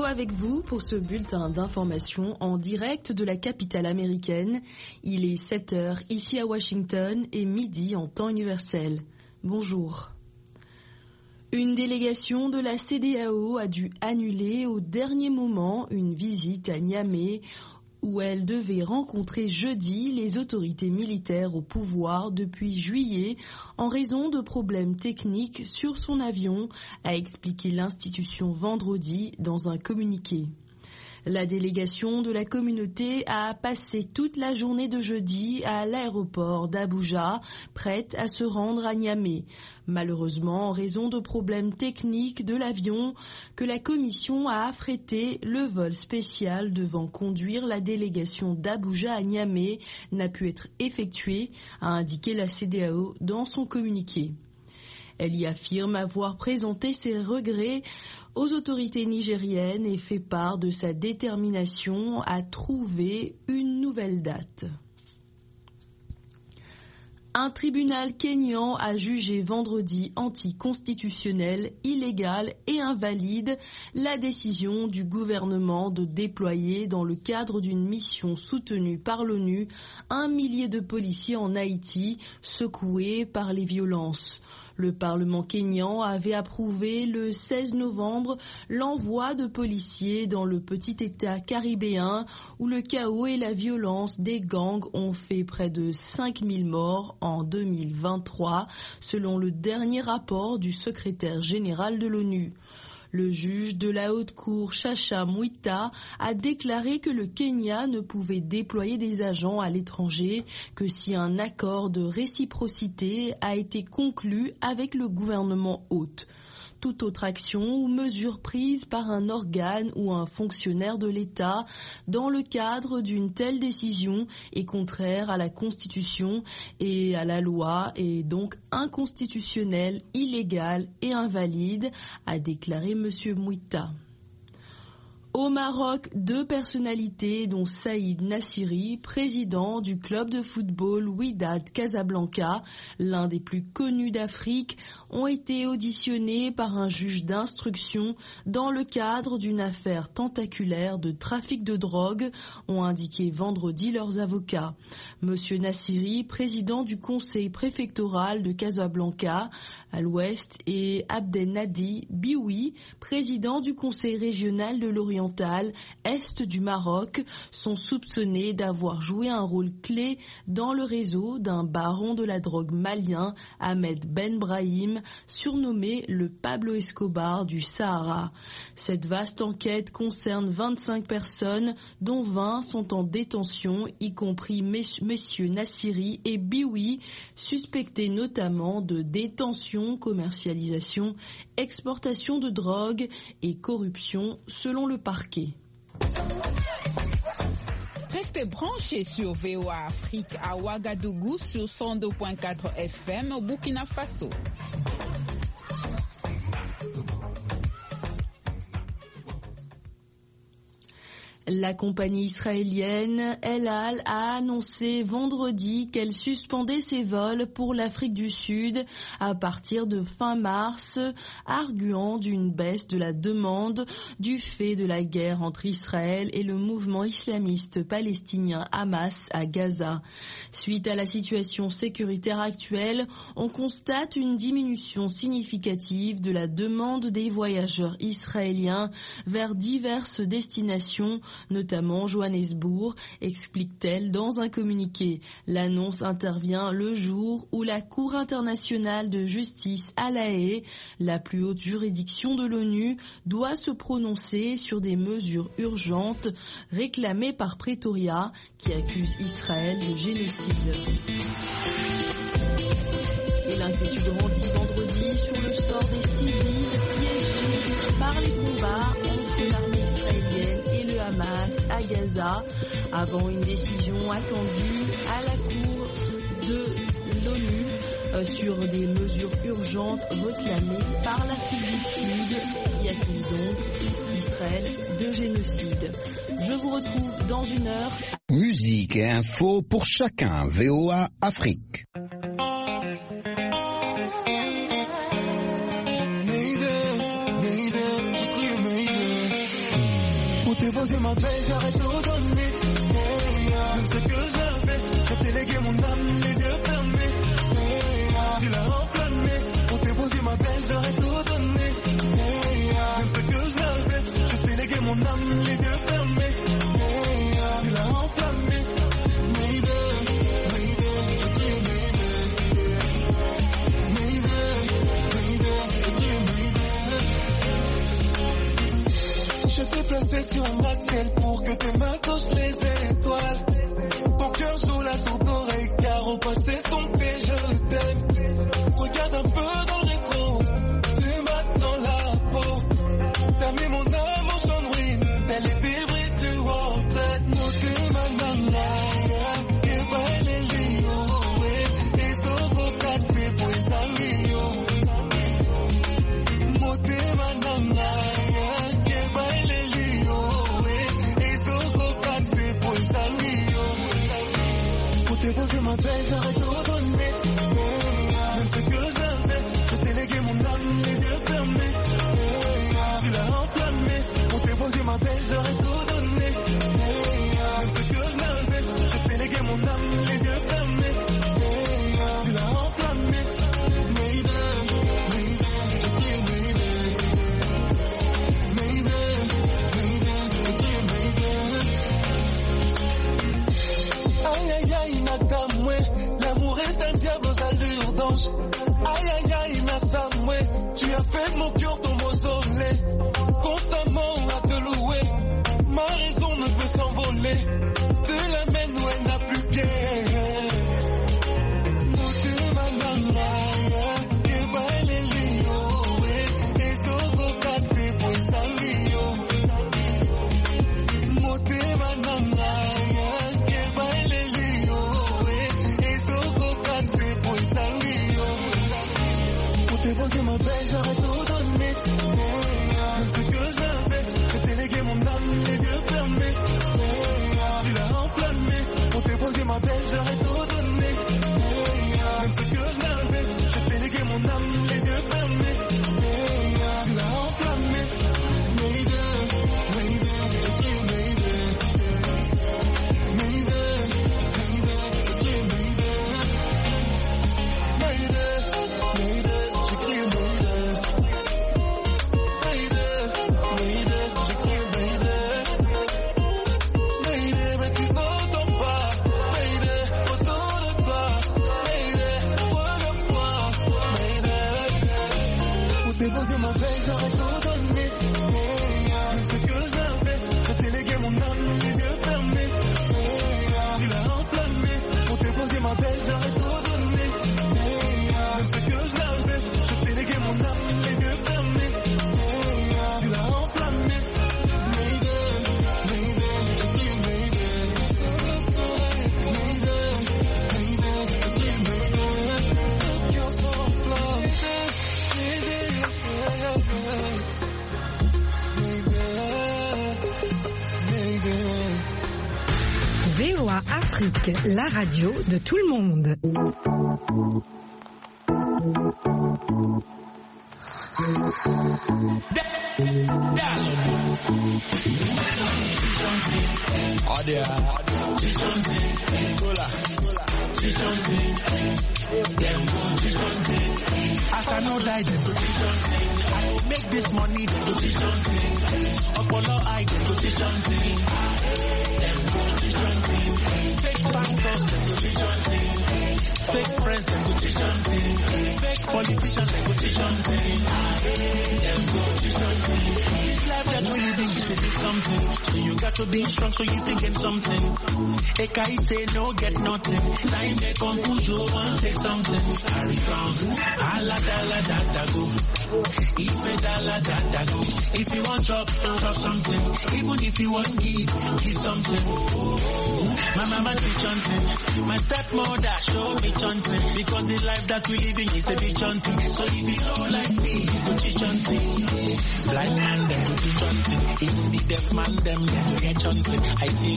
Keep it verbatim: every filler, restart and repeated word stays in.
avec vous pour ce bulletin d'information en direct de la capitale américaine. Il est sept heures ici à Washington et midi en temps universel. Bonjour. Une délégation de la C E D E A O a dû annuler au dernier moment une visite à Niamey où elle devait rencontrer jeudi les autorités militaires au pouvoir depuis juillet en raison de problèmes techniques sur son avion, a expliqué l'institution vendredi dans un communiqué. La délégation de la communauté a passé toute la journée de jeudi à l'aéroport d'Abuja, prête à se rendre à Niamey. Malheureusement, en raison de problèmes techniques de l'avion, que la commission a affrété, le vol spécial devant conduire la délégation d'Abuja à Niamey n'a pu être effectué, a indiqué la C E D E A O dans son communiqué. Elle y affirme avoir présenté ses regrets aux autorités nigériennes et fait part de sa détermination à trouver une nouvelle date. Un tribunal kényan a jugé vendredi anticonstitutionnel, illégal et invalide la décision du gouvernement de déployer dans le cadre d'une mission soutenue par l'ONU un millier de policiers en Haïti secoués par les violences. Le Parlement kényan avait approuvé le seize novembre l'envoi de policiers dans le petit État caribéen où le chaos et la violence des gangs ont fait près de cinq mille morts en deux mille vingt-trois, selon le dernier rapport du secrétaire général de l'ONU. Le juge de la haute cour Chacha Mwita a déclaré que le Kenya ne pouvait déployer des agents à l'étranger que si un accord de réciprocité a été conclu avec le gouvernement hôte. Toute autre action ou mesure prise par un organe ou un fonctionnaire de l'État dans le cadre d'une telle décision est contraire à la Constitution et à la loi et donc inconstitutionnelle, illégale et invalide, a déclaré M. Mwita. Au Maroc, deux personnalités, dont Saïd Nassiri, président du club de football Wydad Casablanca, l'un des plus connus d'Afrique, ont été auditionnés par un juge d'instruction dans le cadre d'une affaire tentaculaire de trafic de drogue, ont indiqué vendredi leurs avocats. Monsieur Nassiri, président du conseil préfectoral de Casablanca à l'ouest, et Abdelnadi Bioui, président du conseil régional de l'Orient est du Maroc, sont soupçonnés d'avoir joué un rôle clé dans le réseau d'un baron de la drogue malien, Ahmed Ben Brahim, surnommé le Pablo Escobar du Sahara. Cette vaste enquête concerne vingt-cinq personnes, dont vingt sont en détention, y compris messieurs Nassiri et Bioui, suspectés notamment de détention, commercialisation, exportation de drogue et corruption, selon le parquet. Restez branchés sur V O A Afrique à Ouagadougou sur cent deux virgule quatre F M au Burkina Faso. La compagnie israélienne El Al a annoncé vendredi qu'elle suspendait ses vols pour l'Afrique du Sud à partir de fin mars, arguant d'une baisse de la demande du fait de la guerre entre Israël et le mouvement islamiste palestinien Hamas à Gaza. Suite à la situation sécuritaire actuelle, on constate une diminution significative de la demande des voyageurs israéliens vers diverses destinations, notamment Johannesburg, explique-t-elle dans un communiqué. L'annonce intervient le jour où la Cour internationale de justice à La Haye, la plus haute juridiction de l'ONU, doit se prononcer sur des mesures urgentes réclamées par Pretoria, qui accuse Israël de génocide. Et l'inquiétude grandit vendredi sur le sort des civils piégés par les combats entre l'armée israélienne et le Hamas à Gaza, avant une décision attendue à la Cour de l'ONU euh, sur des mesures urgentes réclamées par l'Afrique du Sud, qui accuse donc Israël de génocide. Je vous retrouve dans une heure. Musique et info pour chacun. V O A Afrique. t'ai posé ma belle, j'aurais tout donné. Même ce que je fais, j'ai délégué mon âme, les yeux fermés. Tu l'as enflammé, pour t'ai posé ma belle, j'aurais tout donné. Même ce que je fais, j'ai délégué mon âme, les yeux fermés. Tu l'as enflammé. Je t'ai placé sur un axel pour que tes mains touchent les étoiles. Ton cœur joue la sourde oreille car au passé son fait je t'aime. Regarde un peu dans le rétro, tu m'as dans la peau. T'as mis mon âme en champ de ruine, tel les débris du World Trade. Moté manana, que baile lio, et sogo casse pues amio. Moté manana. T'ai posé ma belle, j'aurais tout donné. Même ce que je fais, j'ai délégué mon âme, les yeux fermés. Tu l'as enflammé, pour t'ai posé ma belle, j'aurais tout donné. Même ce que je fais, j'ai délégué mon âme, les yeux fermés. Tu l'as enflammé. Mayday, Mayday, je crie Mayday. Mayday, Mayday, je crie Mayday. Aïe aïe aïe, Nakamwe, l'amour est un diable aux allures d'ange. Aïe aïe aïe, Nassamwe, tu as fait de mon cœur ton mausolée. Constamment à te louer, ma raison ne peut s'envoler. Tu l'amènes où elle n'a plus pied. T'ai posé ma belle, j'aurais tout donné. Même ce que je fais, j'ai délégué mon âme, les yeux fermés. Tu l'as enflammé, pour t'ai posé ma belle, j'aurais tout donné. Même ce que je fais, j'ai délégué mon âme, les yeux fermés. Tu l'as enflammé. Mayday, Mayday, je crie Mayday. Mayday, Mayday, je crie Mayday. Mayday, Mayday. T'ai posé ma belle, j'aurais tout donné. Même ce que je fais, j'ai délégué mon âme, les yeux fermés. Tu l'as enflammé, pour t'ai posé ma belle, j'aurais tout donné. Même ce que je fais, j'ai délégué mon âme, les yeux fermés. Tu l'as enflammé. Mayday, Mayday, je crie Mayday. Mayday, Mayday, je crie Mayday. Le cœur s'enflamme. V O A Afrique, la radio de tout le monde. As I know that I will make this money, the position thing. Apollo, I the position thing. Them position thing. Fake pastors, the position thing. Fake friends, the position thing. Fake politicians, the position thing. Them position thing. This life that we living is a big something. So you got to be strong so you can get something. Ekai say no get nothing. Now in the conclusion, one take something. Harry strong. Ala dala dada go. If dala dada go. If you want chop, chop something. Even if you want give, give something. My mama teach something. My stepmother show me something. Because the life that we living is a bit something. So if you know like me, you go teach something. Blind man, them go teach something. In the deaf man, them, them go get something. I say